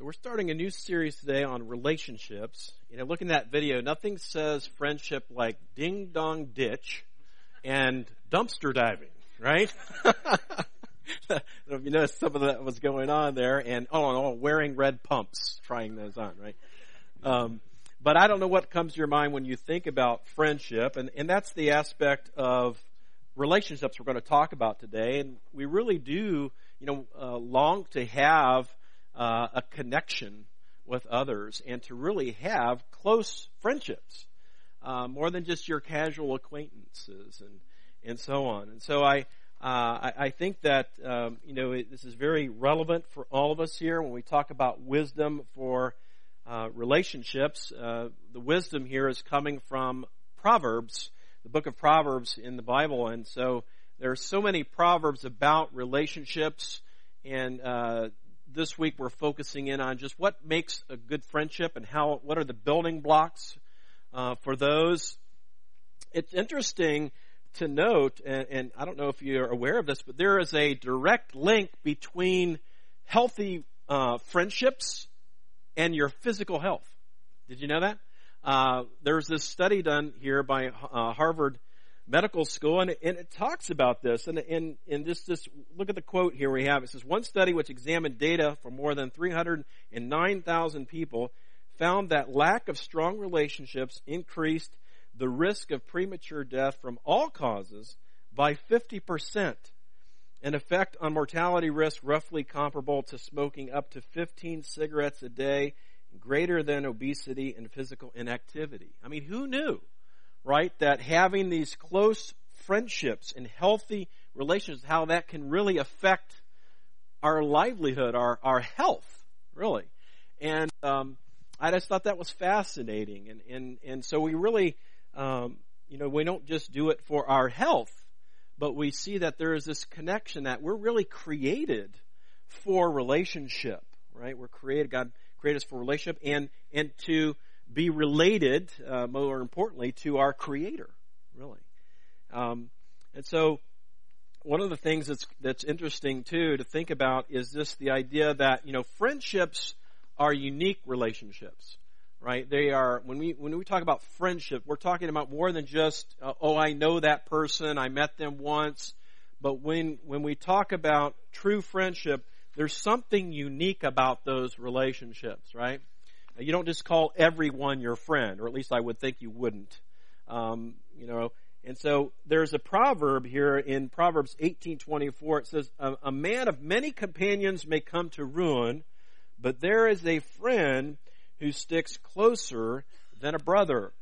We're starting a new series today on relationships. Looking at that video, nothing says friendship like ding dong ditch and dumpster diving, right? I don't know if you noticed some of that was going on there, and wearing red pumps, trying those on, right? But I don't know what comes to your mind when you think about friendship, and that's the aspect of relationships we're going to talk about today. And we really do, long to have a connection with others and to really have close friendships, more than just your casual acquaintances and so on. And so I think that this is very relevant for all of us here when we talk about wisdom for relationships. The wisdom here is coming from Proverbs, the book of Proverbs in the Bible, and so there are so many proverbs about relationships. And this week we're focusing in on just what makes a good friendship and what are the building blocks for those. It's interesting to note, and I don't know if you're aware of this, but there is a direct link between healthy friendships and your physical health. Did you know that? There's this study done here by Harvard Medical School, and it talks about this. And just look at the quote here we have. It says, one study which examined data for more than 309,000 people found that lack of strong relationships increased the risk of premature death from all causes by 50%, an effect on mortality risk roughly comparable to smoking up to 15 cigarettes a day, greater than obesity and physical inactivity. I mean, who knew, right, that having these close friendships and healthy relations, how that can really affect our livelihood, our health, really. And I just thought that was fascinating. And so we really, we don't just do it for our health, but we see that there is this connection that we're really created for relationship, right? We're created, God created us for relationship and to be related, more importantly, to our Creator, really. And so one of the things that's interesting, too, to think about is this, the idea that, friendships are unique relationships, right? They are, when we talk about friendship, we're talking about more than just, I know that person, I met them once. But when we talk about true friendship, there's something unique about those relationships, right? You don't just call everyone your friend, or at least I would think you wouldn't. And so there's a proverb here in Proverbs 18:24. It says, a man of many companions may come to ruin, but there is a friend who sticks closer than a brother.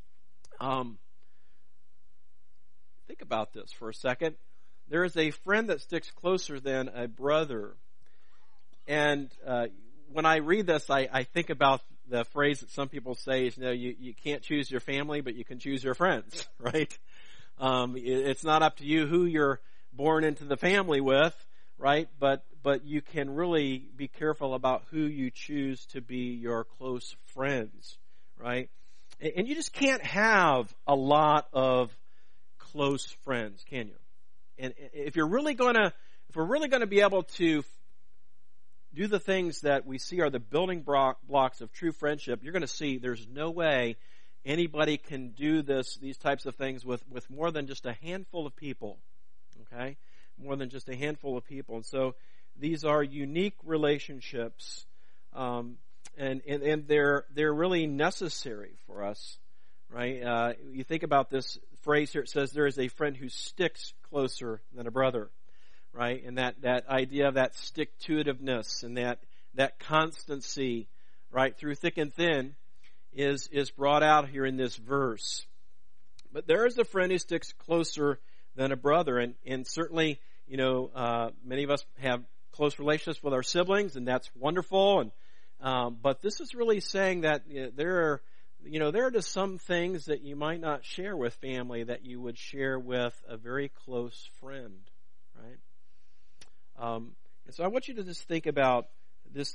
Think about this for a second. There is a friend that sticks closer than a brother. And when I read this, I think about the phrase that some people say is, you can't choose your family, but you can choose your friends, right? It's not up to you who you're born into the family with, right? But you can really be careful about who you choose to be your close friends, right? And you just can't have a lot of close friends, can you? And if we're really going to be able to do the things that we see are the building blocks of true friendship, you're going to see there's no way anybody can do these types of things with more than just a handful of people, okay? More than just a handful of people. And so these are unique relationships, and they're really necessary for us, right? You think about this phrase here. It says there is a friend who sticks closer than a brother, right? And that idea of that stick-to-itiveness and that constancy, right, through thick and thin is brought out here in this verse. But there is a friend who sticks closer than a brother, and certainly, many of us have close relationships with our siblings, and that's wonderful. And but this is really saying that there are just some things that you might not share with family that you would share with a very close friend, right? And so I want you to just think about this.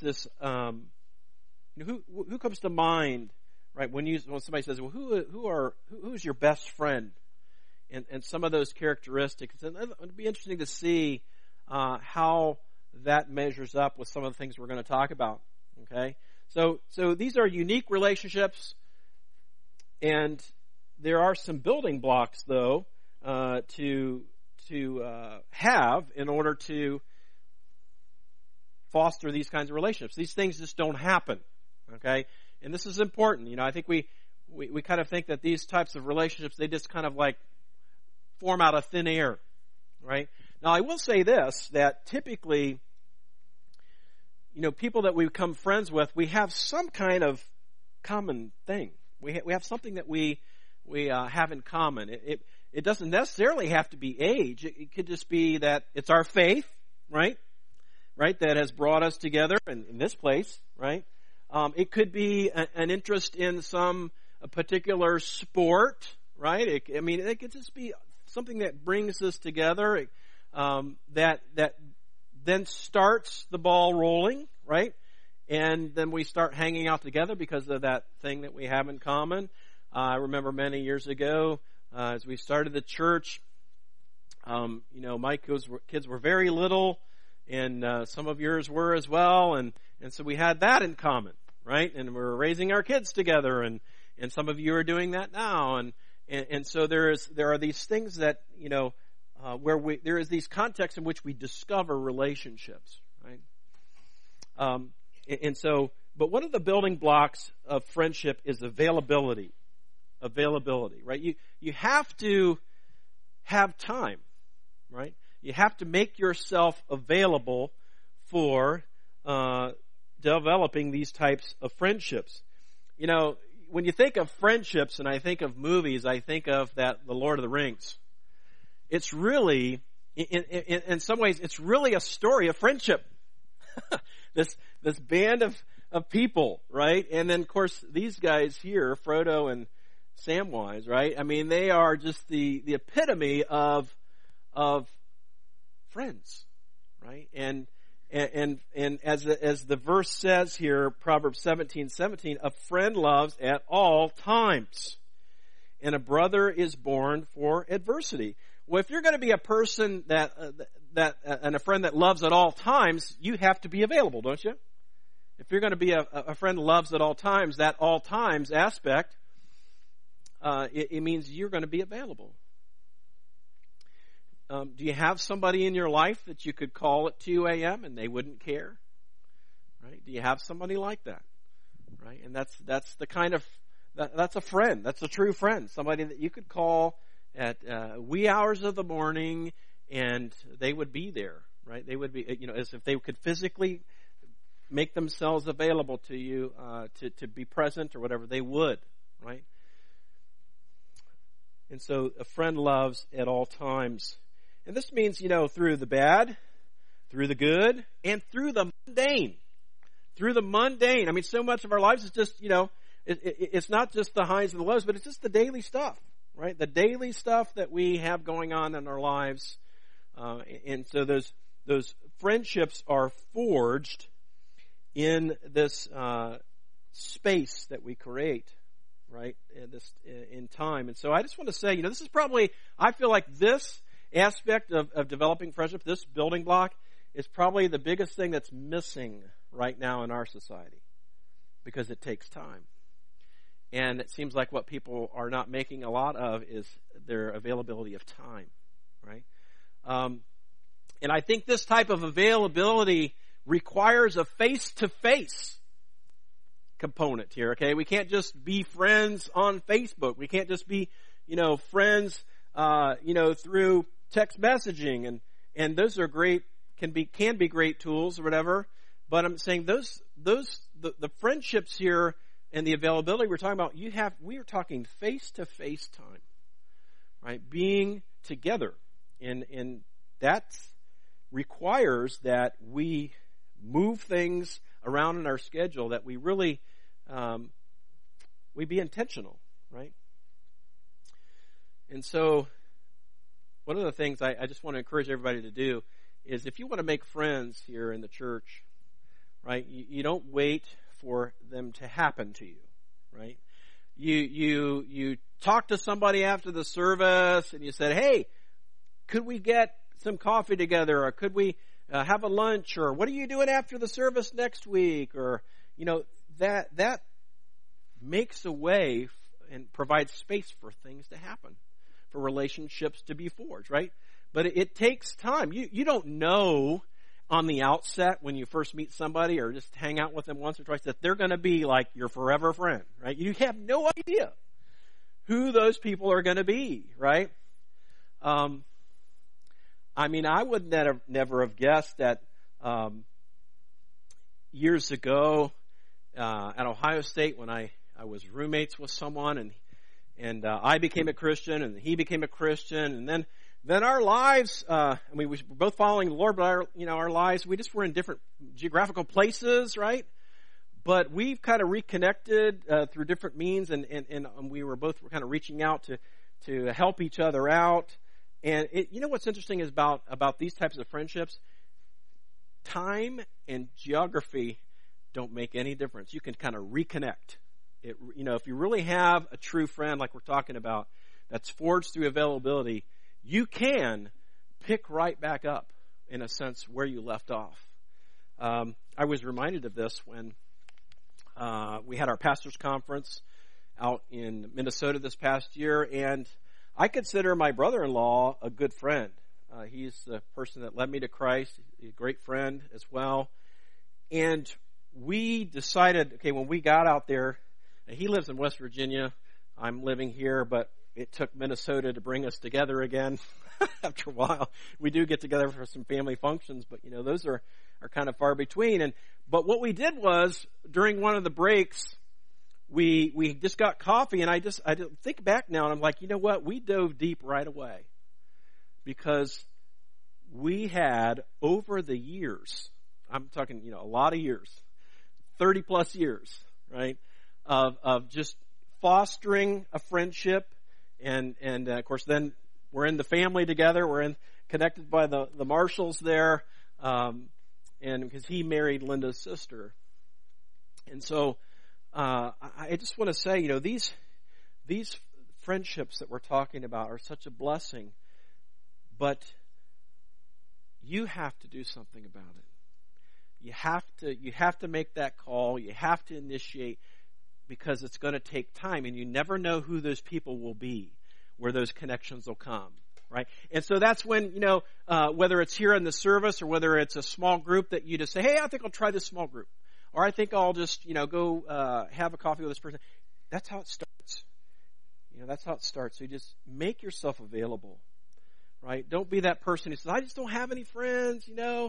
Who comes to mind, right? When somebody says, "Well, who's your best friend?" And some of those characteristics, and it'd be interesting to see how that measures up with some of the things we're going to talk about Okay? So these are unique relationships, and there are some building blocks, though, to have in order to foster these kinds of relationships. These things just don't happen. Okay? And this is important. You know, I think we kind of think that these types of relationships, they just kind of like form out of thin air. Right? Now, I will say this, that typically, you know, people that we become friends with, we have some kind of common thing. We have something that we have in common. It doesn't necessarily have to be age. It could just be that it's our faith, right? Right, that has brought us together in this place, right? It could be an interest in a particular sport, right? It could just be something that brings us together, that then starts the ball rolling, right? And then we start hanging out together because of that thing that we have in common. I remember many years ago, as we started the church, you know, my kids were very little, and some of yours were as well, and so we had that in common, right? And we were raising our kids together, and some of you are doing that now, and so there are these things that, you know, where there is these contexts in which we discover relationships, right? But one of the building blocks of friendship is availability. Availability, right? You have to have time, right? You have to make yourself available for developing these types of friendships. You know, when you think of friendships and I think of movies, I think of the Lord of the Rings. It's really, in some ways, it's really a story of friendship. This band of people, right? And then, of course, these guys here, Frodo and Samwise, right? I mean, they are just the epitome of friends, right? And as the verse says here, Proverbs 17:17, a friend loves at all times, and a brother is born for adversity. Well, if you're going to be a person and a friend that loves at all times, you have to be available, don't you? If you're going to be a friend who loves at all times, that all times aspect, it means you're going to be available. Do you have somebody in your life that you could call at 2 a.m. and they wouldn't care? Right? Do you have somebody like that? Right? And that's the kind of, that's a friend. That's a true friend. Somebody that you could call at wee hours of the morning and they would be there. Right? They would be, you know, as if they could physically make themselves available to you to be present or whatever, they would. Right? And so a friend loves at all times. And this means, you know, through the bad, through the good, and through the mundane. Through the mundane. I mean, so much of our lives is just, you know, it's not just the highs and the lows, but it's just the daily stuff, right? The daily stuff that we have going on in our lives. And so those friendships are forged in this space that we create, right? In time. And so I just want to say, you know, this is probably, I feel like this aspect of developing friendship, this building block, is probably the biggest thing that's missing right now in our society because it takes time. And it seems like what people are not making a lot of is their availability of time, right? And I think this type of availability requires a face-to-face component here, okay? We can't just be friends on Facebook. We can't just be, you know, friends, you know, through text messaging, and those are great, can be great tools or whatever. But I'm saying the friendships here and the availability we're talking about, we are talking face-to-face time, right? Being together, and that requires that we move things around in our schedule, that we really we be intentional, right? And so one of the things I just want to encourage everybody to do is, if you want to make friends here in the church, right, you don't wait for them to happen to you, right? You talk to somebody after the service and you said, hey, could we get some coffee together, or could we have a lunch, or what are you doing after the service next week, or, that makes a way and provides space for things to happen, for relationships to be forged, right? But it takes time. You don't know on the outset when you first meet somebody or just hang out with them once or twice that they're going to be like your forever friend, right? You have no idea who those people are going to be, right? I would never have guessed that years ago at Ohio State when I was roommates with someone and I became a Christian and he became a Christian, and then our lives, we were both following the Lord, but our lives, we just were in different geographical places, right? But we've kind of reconnected through different means, and we were both kind of reaching out to help each other out. And what's interesting is about these types of friendships, time and geography don't make any difference. You can kind of reconnect. If you really have a true friend like we're talking about that's forged through availability, you can pick right back up, in a sense, where you left off. I was reminded of this when we had our pastors' conference out in Minnesota this past year, and I consider my brother-in-law a good friend. He's the person that led me to Christ, a great friend as well. And we decided, okay, when we got out there, he lives in West Virginia, I'm living here, but it took Minnesota to bring us together again. After a while, we do get together for some family functions, but those are kind of far between. But what we did was, during one of the breaks, we just got coffee, and I think back now, and I'm like, you know what? We dove deep right away, because we had, over the years, I'm talking a lot of years, 30 plus years, right, of just fostering a friendship. And of course, then we're in the family together. We're connected by the Marshalls there, and because he married Linda's sister. And so I just want to say, these friendships that we're talking about are such a blessing, but you have to do something about it. You have to make that call. You have to initiate, because it's going to take time, and you never know who those people will be, where those connections will come, right? And so that's when, whether it's here in the service or whether it's a small group that you just say, hey, I think I'll try this small group. Or I think I'll just, go have a coffee with this person. That's how it starts. That's how it starts. So you just make yourself available, right? Don't be that person who says, I just don't have any friends,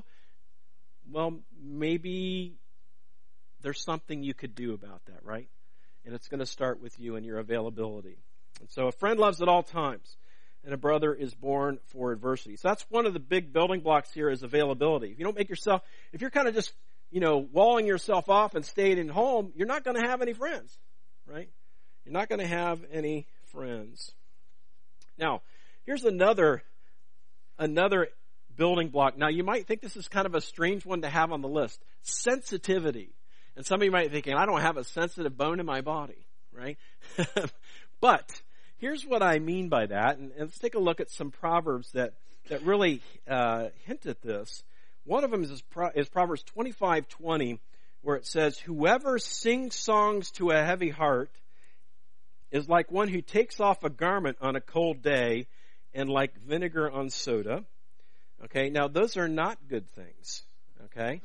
Well, maybe there's something you could do about that, right? And it's going to start with you and your availability. And so a friend loves at all times, and a brother is born for adversity. So that's one of the big building blocks here, is availability. If you don't make yourself, if you're kind of just, walling yourself off and staying in home, you're not going to have any friends, right? You're not going to have any friends. Now, here's another building block. Now, you might think this is kind of a strange one to have on the list. Sensitivity. And some of you might be thinking, I don't have a sensitive bone in my body, right? But here's what I mean by that. And let's take a look at some Proverbs that really hint at this. One of them is Proverbs 25:20, where it says, whoever sings songs to a heavy heart is like one who takes off a garment on a cold day, and like vinegar on soda. Okay, now those are not good things. Okay,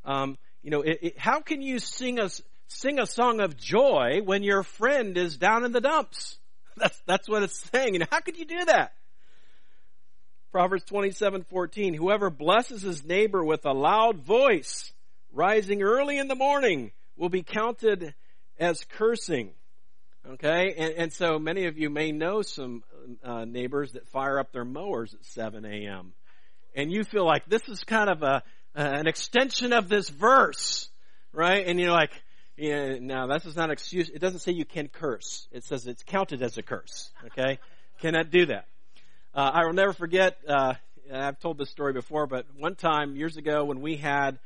how can you sing a song of joy when your friend is down in the dumps? That's what it's saying. How could you do that? Proverbs 27:14. Whoever blesses his neighbor with a loud voice, rising early in the morning, will be counted as cursing. Okay, and so many of you may know some neighbors that fire up their mowers at 7 a.m. And you feel like this is kind of an extension of this verse, right? And you're like, no, this is not an excuse. It doesn't say you can curse. It says it's counted as a curse. Okay, cannot do that. I will never forget. I've told this story before, but one time years ago when we had,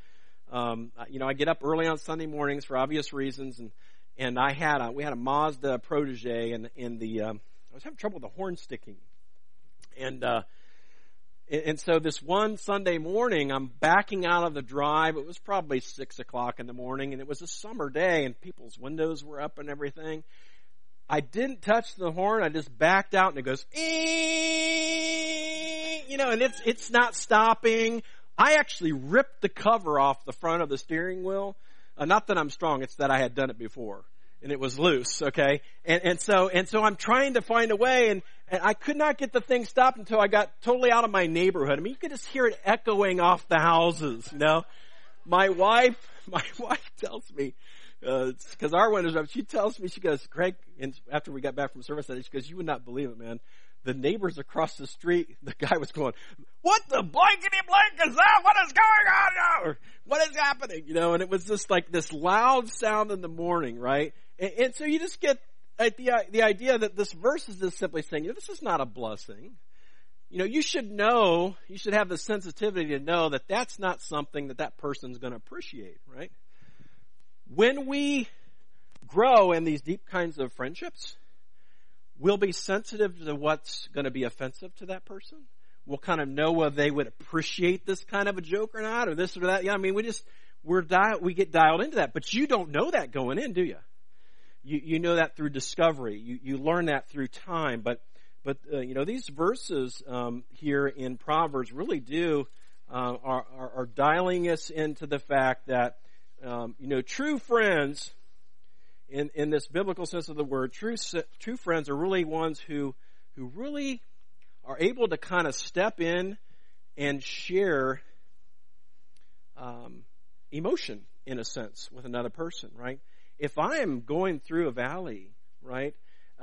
I get up early on Sunday mornings for obvious reasons, and we had a Mazda Protege, and I was having trouble with the horn sticking, and And so this one Sunday morning, I'm backing out of the drive. It was probably 6 o'clock in the morning, and it was a summer day, and people's windows were up and everything. I didn't touch the horn. I just backed out, and it goes, ee! And it's not stopping. I actually ripped the cover off the front of the steering wheel. Not that I'm strong, it's that I had done it before. And it was loose, okay? And so I'm trying to find a way, and I could not get the thing stopped until I got totally out of my neighborhood. I mean, you could just hear it echoing off the houses, My wife tells me, because our windows are up, she tells me, she goes, Greg, and after we got back from service, she goes, you would not believe it, man. The neighbors across the street, the guy was going, what the blankety blank is that? What is going on now? What is happening? And it was just like this loud sound in the morning, right? And so you just get the idea that this verse is just simply saying, this is not a blessing. You should know, you should have the sensitivity to know that that's not something that person's going to appreciate, right? When we grow in these deep kinds of friendships, we'll be sensitive to what's going to be offensive to that person. We'll kind of know whether they would appreciate this kind of a joke or not, or this or that. We get dialed into that, but you don't know that going in, do you? You know that through discovery. You learn that through time. But these verses here in Proverbs really are dialing us into the fact that true friends, in this biblical sense of the word, true friends are really ones who really are able to kind of step in and share emotion, in a sense, with another person, right? If I am going through a valley, right,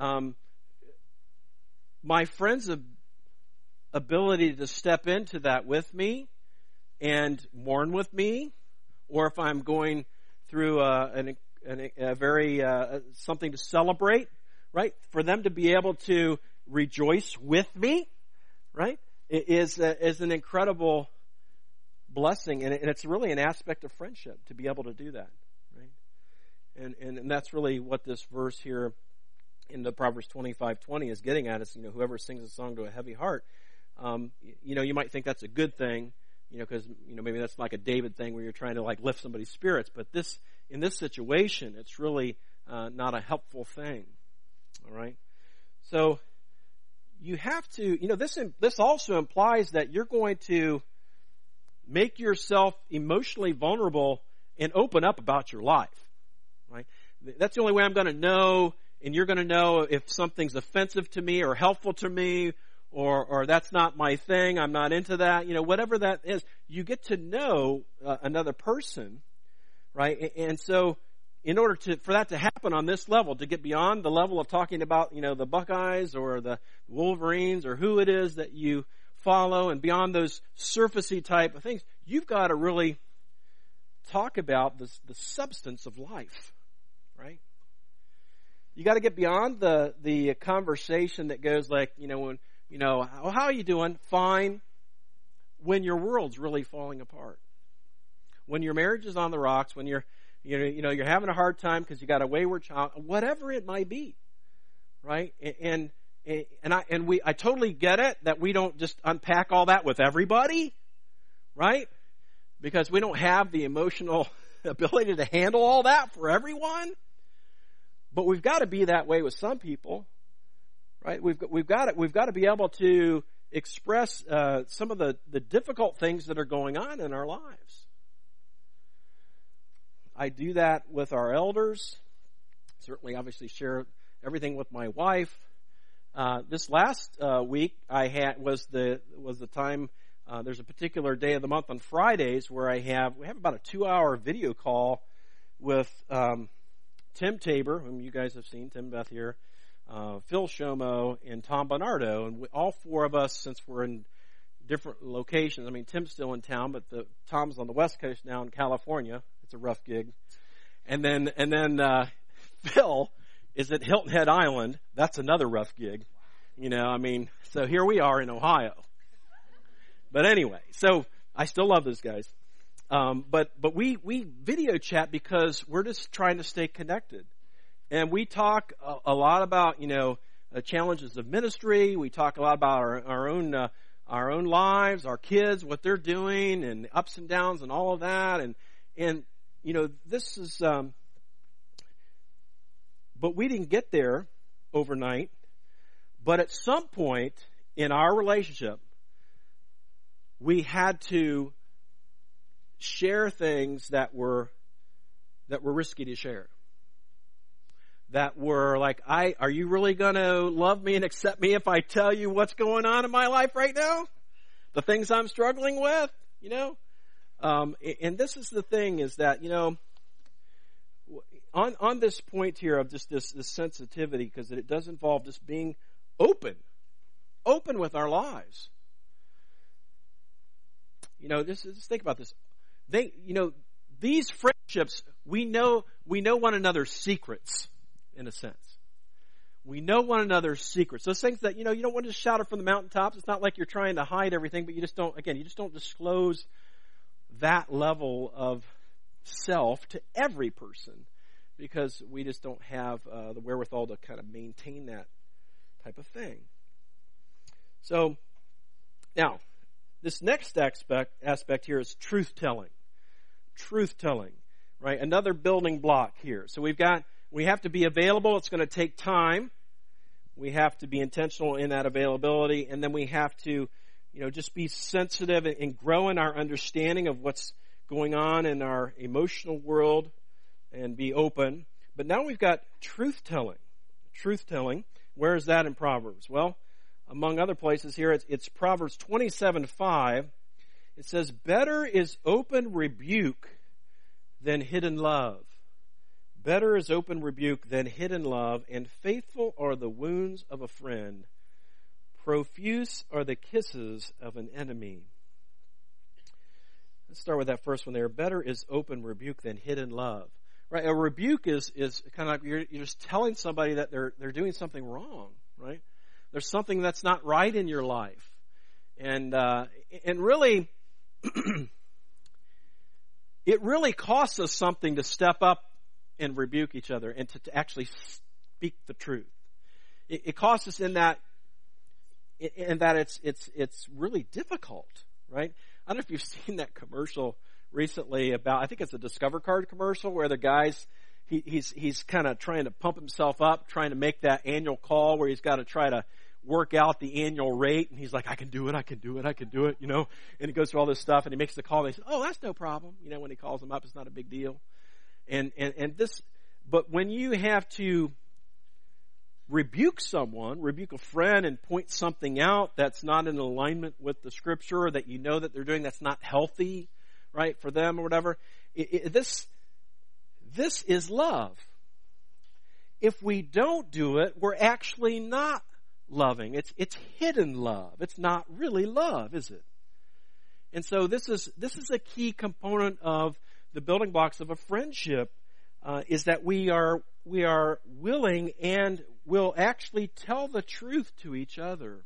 my friend's ability to step into that with me and mourn with me, or if I'm going through a very something to celebrate, right, for them to be able to rejoice with me, right, is an incredible blessing, and it's really an aspect of friendship to be able to do that, right? And that's really what this verse here in the Proverbs 25:20 is getting at. Is whoever sings a song to a heavy heart, you might think that's a good thing, because maybe that's like a David thing where you're trying to like lift somebody's spirits, but in this situation, it's really not a helpful thing. All right, so you have to, this also implies that you're going to make yourself emotionally vulnerable and open up about your life. Right? That's the only way I'm going to know, and you're going to know if something's offensive to me or helpful to me, or that's not my thing, I'm not into that, whatever that is. You get to know another person, right? And so in order for that to happen on this level, to get beyond the level of talking about, the Buckeyes or the Wolverines or who it is that you follow, and beyond those surfacey type of things, you've got to really talk about the substance of life, right? You got to get beyond the conversation that goes like, when, how are you doing? Fine. When your world's really falling apart, when your marriage is on the rocks, when you're having a hard time because you got a wayward child, whatever it might be, right? And I totally get it that we don't just unpack all that with everybody, right? Because we don't have the emotional ability to handle all that for everyone. But we've got to be that way with some people, right? We've got to be able to express some of the difficult things that are going on in our lives. I do that with our elders. Certainly, obviously, share everything with my wife. This last week, was the time. There's a particular day of the month on Fridays where we have about a 2-hour video call with Tim Tabor, whom you guys have seen, Tim Beth here, Phil Shomo, and Tom Bernardo, and all four of us, since we're in different locations. I mean, Tim's still in town, but Tom's on the West Coast now in California. It's a rough gig. And then Phil is at Hilton Head Island. That's another rough gig. So here we are in Ohio. But anyway, so I still love those guys. But we video chat because we're just trying to stay connected. And we talk a lot about, challenges of ministry. We talk a lot about our own our own lives, our kids, what they're doing, and ups and downs and all of that. And this is, but we didn't get there overnight. But at some point in our relationship, we had to share things that were risky to share. That were like, are you really going to love me and accept me if I tell you what's going on in my life right now? The things I'm struggling with, and this is the thing is that, on this point here of just this sensitivity, because it does involve just being open with our lives. Just think about this. These friendships, we know one another's secrets, in a sense. We know one another's secrets. Those things that, you don't want to shout it from the mountaintops. It's not like you're trying to hide everything, but you just don't disclose that level of self to every person, because we just don't have the wherewithal to kind of maintain that type of thing. So, now, this next aspect here is truth-telling. Truth-telling, right? Another building block here. So we have to be available. It's going to take time. We have to be intentional in that availability. And then we have to, just be sensitive and grow in our understanding of what's going on in our emotional world and be open. But now we've got truth-telling. Truth-telling. Where is that in Proverbs? Well, among other places here, it's Proverbs 27:5. It says, better is open rebuke than hidden love. Better is open rebuke than hidden love, and faithful are the wounds of a friend. Profuse are the kisses of an enemy. Let's start with that first one there. Better is open rebuke than hidden love. Right? A rebuke is kind of like you're just telling somebody that they're doing something wrong, right? There's something that's not right in your life. And really, it really costs us something to step up and rebuke each other and to actually speak the truth. It costs us in that it's really difficult, right? I don't know if you've seen that commercial recently about, I think it's a Discover Card commercial where the guy's he's kind of trying to pump himself up, trying to make that annual call where he's got to try to work out the annual rate, and he's like, I can do it, and he goes through all this stuff, and he makes the call, and he says, oh, that's no problem, when he calls him up, it's not a big deal. But when you have to rebuke someone, rebuke a friend, and point something out that's not in alignment with the Scripture, or that that they're doing that's not healthy, right, for them or whatever, this is love. If we don't do it, we're actually not loving. It's hidden love. It's not really love, is it? And so this is a key component of the building blocks of a friendship, is that we are willing and will actually tell the truth to each other.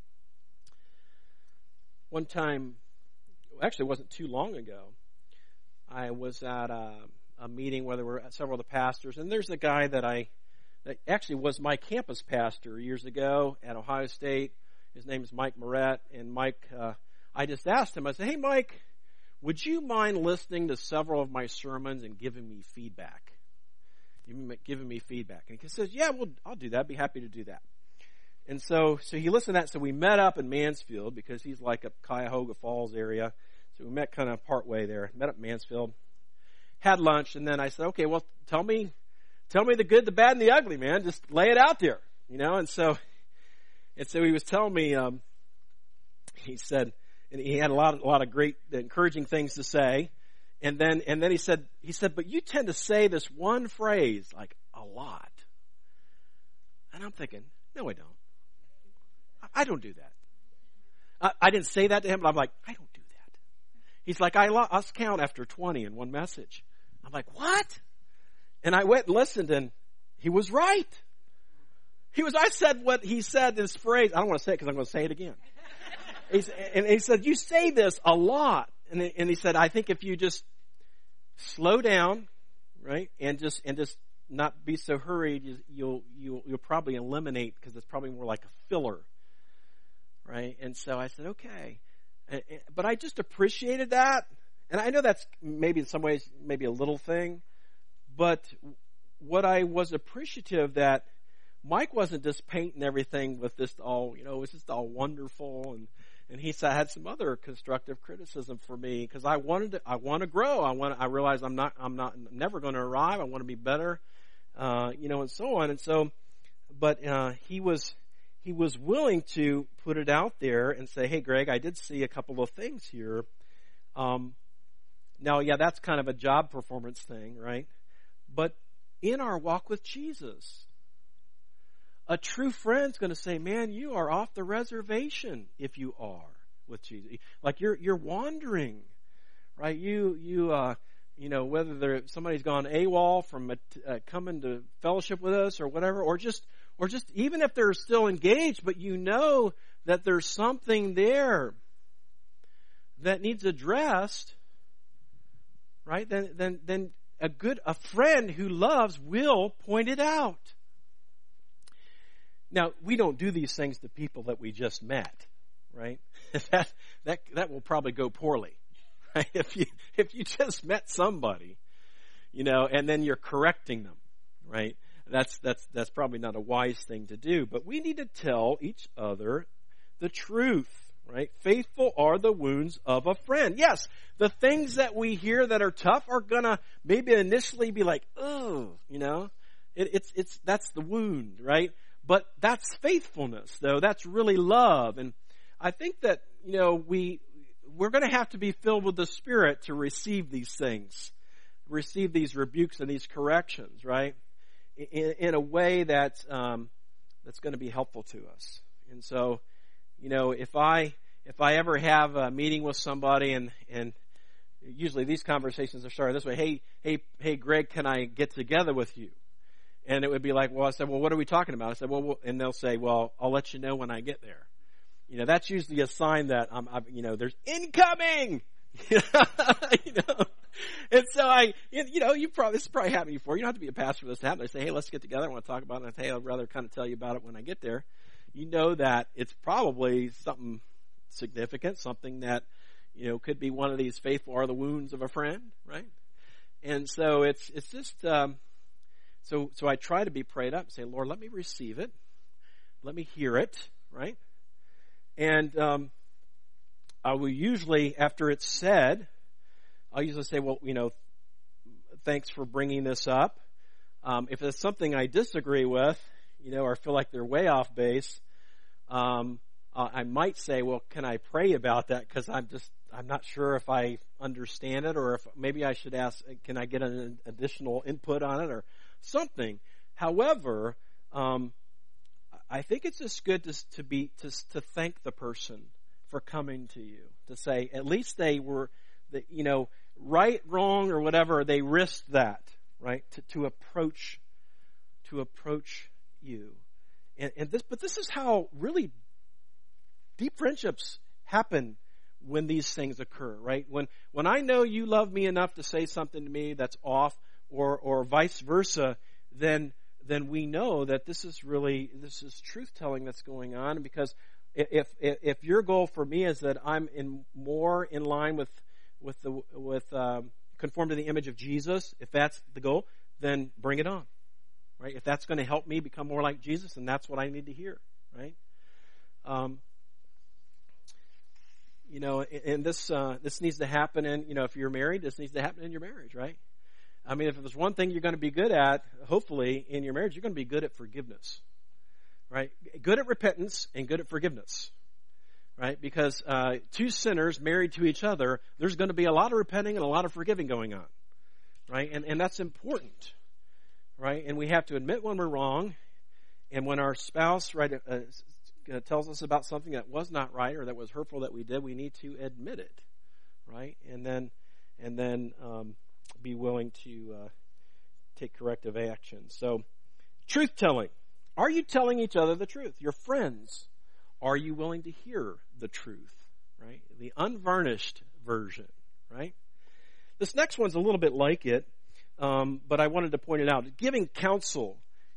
One time, actually it wasn't too long ago, I was at a meeting where there were several of the pastors, and there's a guy that actually was my campus pastor years ago at Ohio State. His name is Mike Moret, and Mike, I just asked him, I said, hey Mike, would you mind listening to several of my sermons and giving me feedback? Giving me feedback. And he says, yeah, well, I'll do that. I'd be happy to do that. And so he listened to that. So we met up in Mansfield, because he's like up Cuyahoga Falls area. So we met kind of partway there. Met up in Mansfield. Had lunch, and then I said, okay, well, tell me the good, the bad, and the ugly, man. Just lay it out there, And so he was telling me, he said, and he had a lot of great, encouraging things to say. And then he said, but you tend to say this one phrase like a lot. And I'm thinking, no, I don't. I don't do that. I didn't say that to him, but I'm like, I don't do that. He's like, I lost count after 20 in one message. I'm like, what? And I went and listened, and he was right. I said what he said, this phrase. I don't want to say it because I'm going to say it again. And he said, you say this a lot. And he said, I think if you just slow down, right, and just not be so hurried, you'll probably eliminate, because it's probably more like a filler, right? And so I said, okay. But I just appreciated that. And I know that's maybe in some ways maybe a little thing, but what I was appreciative that Mike wasn't just painting everything with this all, it was just all wonderful. And he said, had some other constructive criticism for me because I want to grow. I realize I'm never going to arrive. I want to be better, and so on. And so, but he was willing to put it out there and say, hey, Greg, I did see a couple of things here. Now, yeah, that's kind of a job performance thing, right? But in our walk with Jesus, a true friend's going to say, man, you are off the reservation if you are with Jesus. Like you're wandering, right? Whether somebody's gone AWOL from coming to fellowship with us or whatever, or just even if they're still engaged, but you know that there's something there that needs addressed, right? Then a friend who loves will point it out. Now, we don't do these things to people that we just met, right? That will probably go poorly, right? If you just met somebody, and then you're correcting them, right? That's probably not a wise thing to do. But we need to tell each other the truth, right? Faithful are the wounds of a friend. Yes, the things that we hear that are tough are gonna maybe initially be like, oh, that's the wound, right? But that's faithfulness, though. That's really love. And I think that, we're going to have to be filled with the Spirit to receive these things, receive these rebukes and these corrections, right? In a way that's going to be helpful to us. And so, if I ever have a meeting with somebody and usually these conversations are started this way, hey, Greg, can I get together with you? And it would be like, I said, what are we talking about? I said, and they'll say, I'll let you know when I get there. That's usually a sign that there's incoming. And so this has probably happened before. You don't have to be a pastor for this to happen. They say, hey, let's get together. I want to talk about it. And I say, hey, I'd rather kind of tell you about it when I get there. You know that it's probably something significant, something that, could be one of these faithful are the wounds of a friend, right? And so it's just, so I try to be prayed up and say, Lord, let me receive it. Let me hear it, right? And I will usually, after it's said, I'll usually say, thanks for bringing this up. If it's something I disagree with, or feel like they're way off base, I might say, can I pray about that? Because I'm not sure if I understand it, or if maybe I should ask, can I get an additional input on it or something? However, I think it's just good to thank the person for coming to you, to say at least they were, right, wrong, or whatever, they risked that, right, to approach you, but this is how really deep friendships happen when these things occur, right? When I know you love me enough to say something to me that's off, or vice versa, then we know that this is truth telling that's going on. Because if your goal for me is that I'm more in line with conform to the image of Jesus, if that's the goal, then bring it on, right? If that's going to help me become more like Jesus, then that's what I need to hear, right? And this needs to happen if you're married, this needs to happen in your marriage, right? I mean, if there's one thing you're going to be good at, hopefully, in your marriage, you're going to be good at forgiveness, right? Good at repentance and good at forgiveness, right? Because two sinners married to each other, there's going to be a lot of repenting and a lot of forgiving going on, right? And that's important, right? And we have to admit when we're wrong, and when our spouse, right, tells us about something that was not right or that was hurtful that we did, we need to admit it, right? And then be willing to take corrective action. So, truth telling. Are you telling each other the truth? Your friends, are you willing to hear the truth, right? The unvarnished version, right? This next one's a little bit like it, but I wanted to point it out. Giving counsel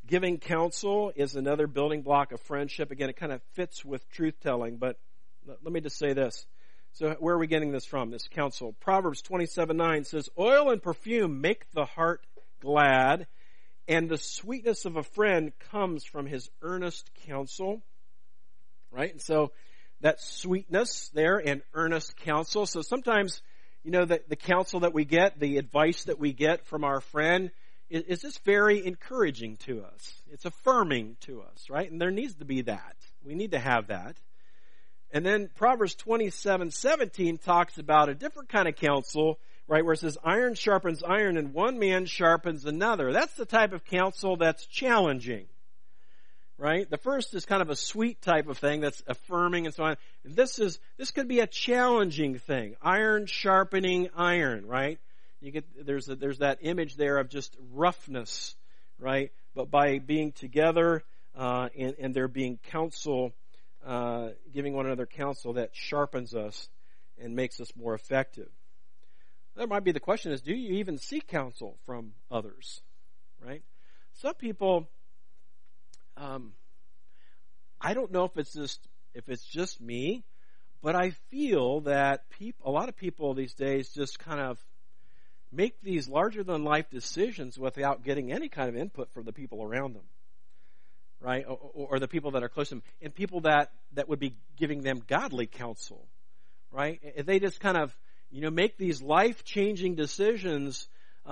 Giving counsel is another building block of friendship. Again, it kind of fits with truth-telling, but let me just say this. So where are we getting this from, this counsel? Proverbs 27:9 says, oil and perfume make the heart glad, and the sweetness of a friend comes from his earnest counsel. Right? And so that sweetness there and earnest counsel. So sometimes, the counsel that we get, the advice that we get from our friend is just very encouraging to us. It's affirming to us, right? And there needs to be that. We need to have that. And then Proverbs 27:17 talks about a different kind of counsel, right? Where it says, iron sharpens iron and one man sharpens another. That's the type of counsel that's challenging, right? The first is kind of a sweet type of thing that's affirming and so on. This could be a challenging thing. Iron sharpening iron, right? There's that image there of just roughness, right? But by being together, and there being counsel, giving one another counsel that sharpens us and makes us more effective. That might be the question is, do you even seek counsel from others, right? Some people, I don't know if it's just me, but I feel that a lot of people these days just kind of make these larger than life decisions without getting any kind of input from the people around them, right? Or the people that are close to them, and people that would be giving them godly counsel, right? They just kind of, make these life-changing decisions,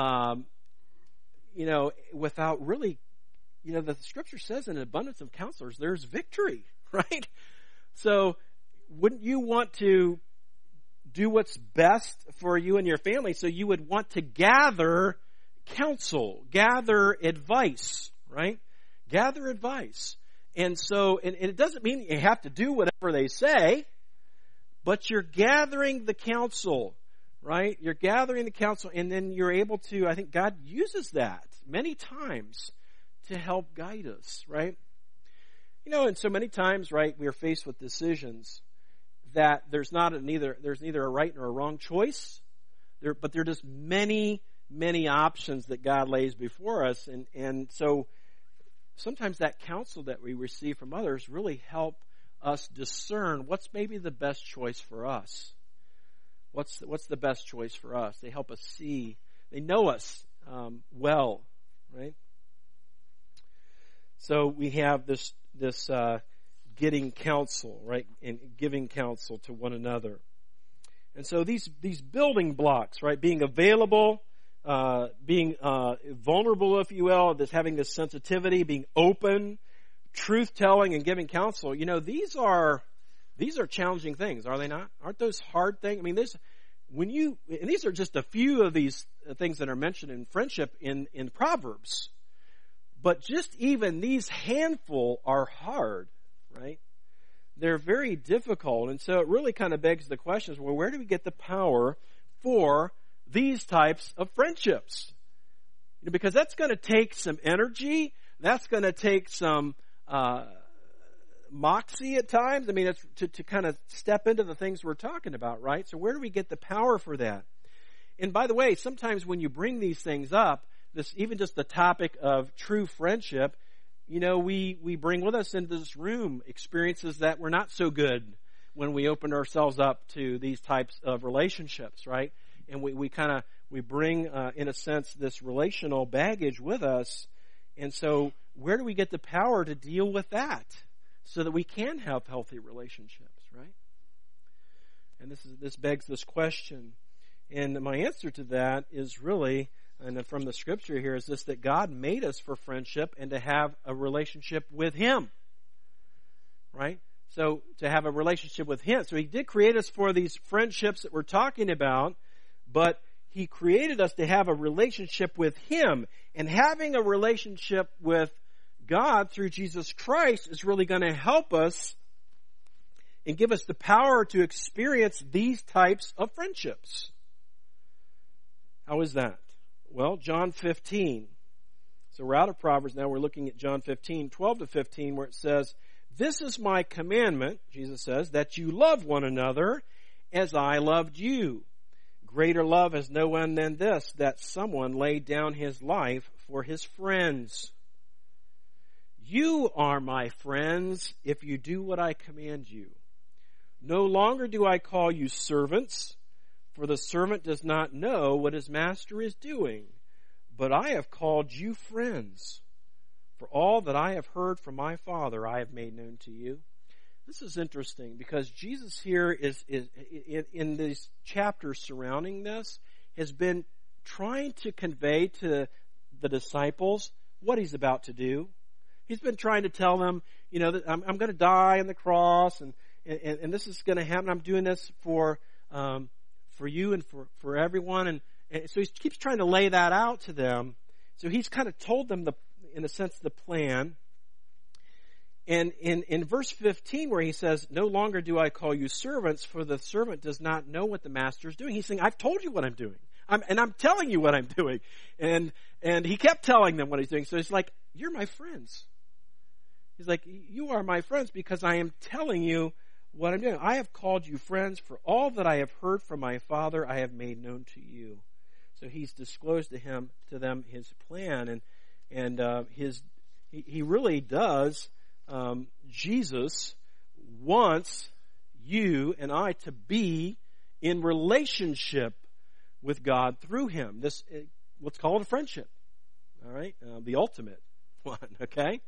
without really, the scripture says in an abundance of counselors, there's victory, right? So wouldn't you want to do what's best for you and your family? So you would want to gather counsel, gather advice, right? Gather advice. And so, and it doesn't mean you have to do whatever they say, but you're gathering the counsel, right? You're gathering the counsel, and then you're able to, I think God uses that many times to help guide us, right? And so many times, right, we are faced with decisions that there's neither a right nor a wrong choice, but there are just many, many options that God lays before us, and so sometimes that counsel that we receive from others really help us discern what's maybe the best choice for us. What's the best choice for us? They help us see. They know us well, right? So we have this getting counsel, right, and giving counsel to one another. And so these building blocks, right, being available, being vulnerable, if you will, having this sensitivity, being open, truth-telling, and giving counsel. These are challenging things, are they not? Aren't those hard things? I mean, and these are just a few of these things that are mentioned in friendship in Proverbs. But just even these handful are hard, right? They're very difficult. And so it really kind of begs the question, well, where do we get the power for these types of friendships? Because that's going to take some energy. That's going to take some moxie at times. I mean, it's to kind of step into the things we're talking about, right? So where do we get the power for that? And by the way, sometimes when you bring these things up, even just the topic of true friendship, we bring with us into this room experiences that were not so good when we opened ourselves up to these types of relationships, right? And we bring, in a sense, this relational baggage with us. And so where do we get the power to deal with that so that we can have healthy relationships, right? And this begs this question. And my answer to that is really, and from the scripture here, is this, that God made us for friendship and to have a relationship with Him, right? So to have a relationship with Him. So He did create us for these friendships that we're talking about, but He created us to have a relationship with Him. And having a relationship with God through Jesus Christ is really going to help us and give us the power to experience these types of friendships. How is that? Well, John 15. So we're out of Proverbs now. We're looking at John 15, 12 to 15, where it says, "This is my commandment," Jesus says, "that you love one another as I loved you. Greater love has no one than this, that someone laid down his life for his friends." You are my friends if you do what I command you. No longer do I call you servants, for the servant does not know what his master is doing. But I have called you friends. For all that I have heard from my Father I have made known to you. This is interesting because Jesus here is in these chapters surrounding this, has been trying to convey to the disciples what he's about to do. He's been trying to tell them, that I'm going to die on the cross, and this is going to happen. I'm doing this for you and for everyone, and so he keeps trying to lay that out to them. So he's kind of told them in a sense the plan. And in verse 15 where he says, no longer do I call you servants, for the servant does not know what the master is doing. He's saying, I've told you what I'm doing. I'm telling you what I'm doing. And he kept telling them what he's doing. So he's like, you're my friends. He's like, you are my friends because I am telling you what I'm doing. I have called you friends, for all that I have heard from my Father I have made known to you. So he's disclosed to them his plan, and he really does. Jesus wants you and I to be in relationship with God through him. This what's called a friendship. All right, the ultimate one. Okay.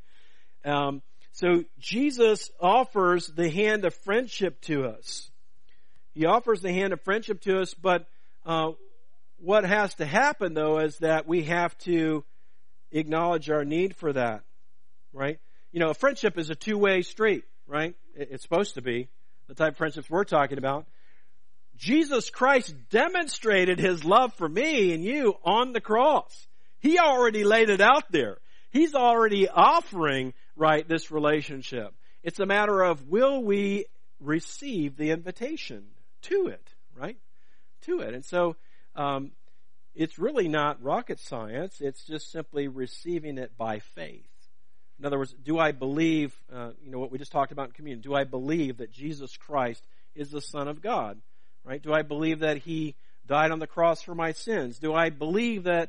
So Jesus offers the hand of friendship to us. He offers the hand of friendship to us, but what has to happen, though, is that we have to acknowledge our need for that, right? A friendship is a two-way street, right? It's supposed to be the type of friendships we're talking about. Jesus Christ demonstrated his love for me and you on the cross. He already laid it out there. He's already offering, right, this relationship. It's a matter of, will we receive the invitation to it, right? To it. And so, it's really not rocket science. It's just simply receiving it by faith. In other words, do I believe, what we just talked about in communion, do I believe that Jesus Christ is the Son of God, right? Do I believe that he died on the cross for my sins? Do I believe that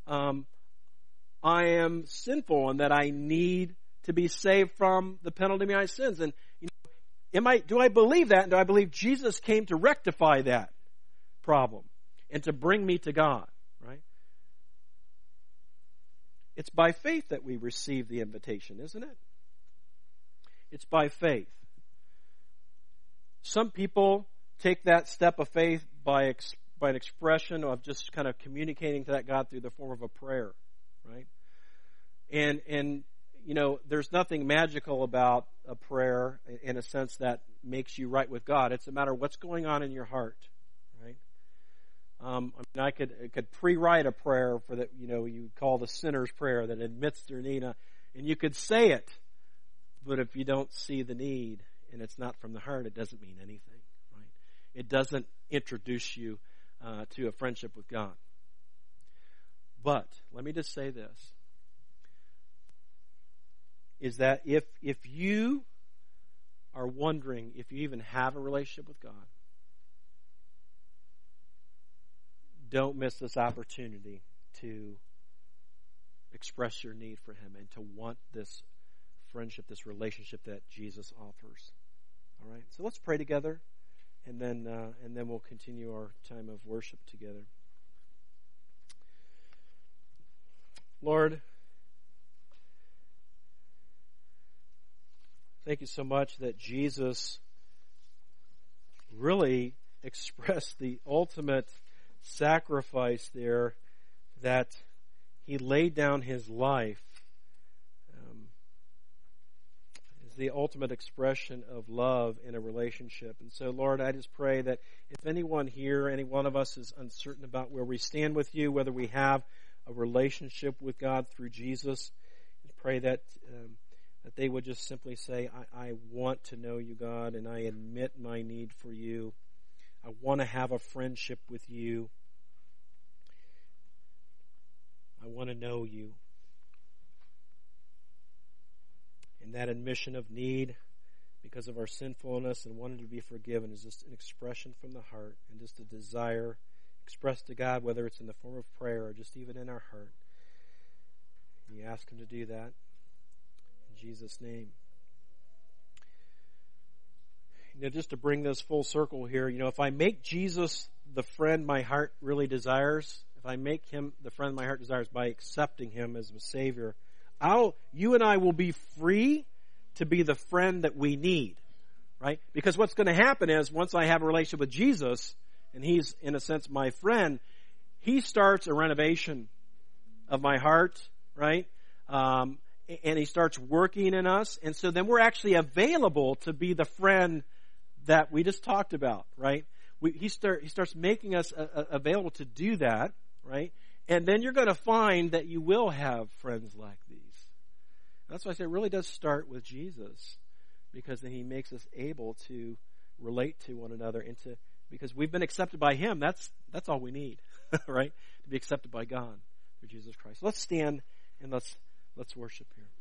I am sinful and that I need to be saved from the penalty of my sins? And do I believe that? And do I believe Jesus came to rectify that problem and to bring me to God? Right? It's by faith that we receive the invitation, isn't it? It's by faith. Some people take that step of faith by an expression of just kind of communicating to that God through the form of a prayer, right? And there's nothing magical about a prayer in a sense that makes you right with God. It's a matter of what's going on in your heart, right? I could pre-write a prayer for that, you call the sinner's prayer that admits their need, and you could say it, but if you don't see the need and it's not from the heart, it doesn't mean anything, right? It doesn't introduce you to a friendship with God. But let me just say this, is that if you are wondering if you even have a relationship with God, don't miss this opportunity to express your need for him and to want this friendship, this relationship that Jesus offers. All right, so let's pray together, and then we'll continue our time of worship together. Lord, thank you so much that Jesus really expressed the ultimate sacrifice there, that he laid down his life as the ultimate expression of love in a relationship. And so, Lord, I just pray that if anyone here, any one of us is uncertain about where we stand with you, whether we have a relationship with God through Jesus, I pray that they would just simply say, I want to know you, God, and I admit my need for you. I want to have a friendship with you. I want to know you. And that admission of need because of our sinfulness and wanting to be forgiven is just an expression from the heart and just a desire expressed to God, whether it's in the form of prayer or just even in our heart. And you ask him to do that. In Jesus' name. Just to bring this full circle here, if I make Jesus the friend my heart really desires, if I make him the friend my heart desires by accepting him as a Savior, you and I will be free to be the friend that we need, right? Because what's going to happen is once I have a relationship with Jesus, and he's, in a sense, my friend, he starts a renovation of my heart, right? And he starts working in us. And so then we're actually available to be the friend that we just talked about, right? He starts making us available to do that, right? And then you're going to find that you will have friends like these. That's why I say it really does start with Jesus, because then he makes us able to relate to one another because we've been accepted by him. That's all we need, right? To be accepted by God through Jesus Christ. Let's stand and let's worship here.